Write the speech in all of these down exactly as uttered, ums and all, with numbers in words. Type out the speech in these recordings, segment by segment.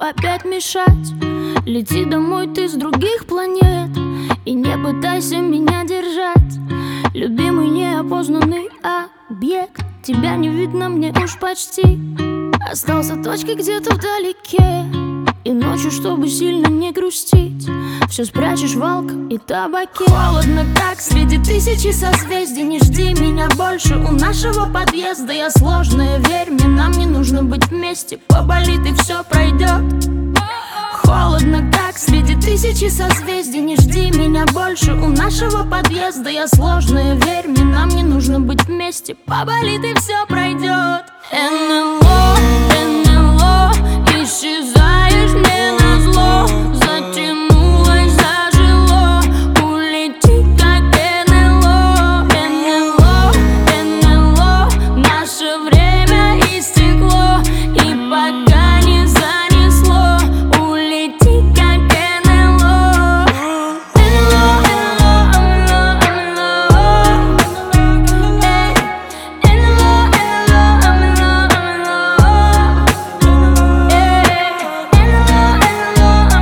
опять мешать. Лети домой ты с других планет и не пытайся меня держать. Любимый неопознанный объект, тебя не видно мне уж почти. Остался точкой где-то вдалеке, и ночью, чтобы сильно не грустить, все спрячешь в алкоголе и табаке. Холодно так среди тысячи созвездий. Не жди меня больше у нашего подъезда. Я сложная, верь мне, нам не нужно быть вместе. Поболит и все пройдет. Холодно так среди тысячи созвездий. Не жди меня больше у нашего подъезда. Я сложная, верь мне, нам не нужно быть вместе. Поболит и все пройдет. эн эл о, эн эл о, исчезаешь мне назло. Затянулось, зажило, улети как эн эл о. эн эл о, эн эл о, наше время истекло, и пока не занесло, улети как эн эл о. эн эл о, эн эл о, эн эл о, эй, эн эл о, эн эл о, эн эл о, эй, эн эл о, эн эл о,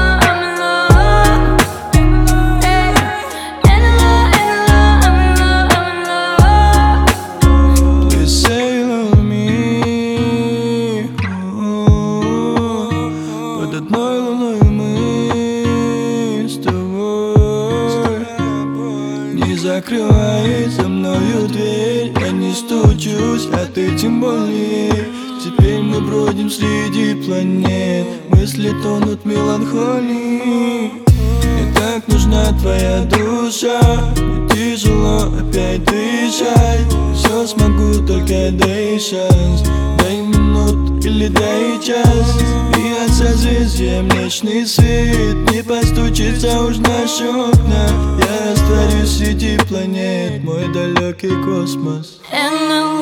эй, эн эл о, эн эл о. Ты sail me, под одной луной мы с тобой. Не закрывай за мною дверь, я не стучусь, а ты тем более. Теперь мы бродим среди планет, мысли тонут в меланхолии. Мне так нужна твоя душа, мне тяжело опять дышать. Все смогу, только дай шанс, дай минут или дай час. И от созвездия млечный свет не постучится уж в наши окна. Я растворюсь среди планет, мой далекий космос. эн эл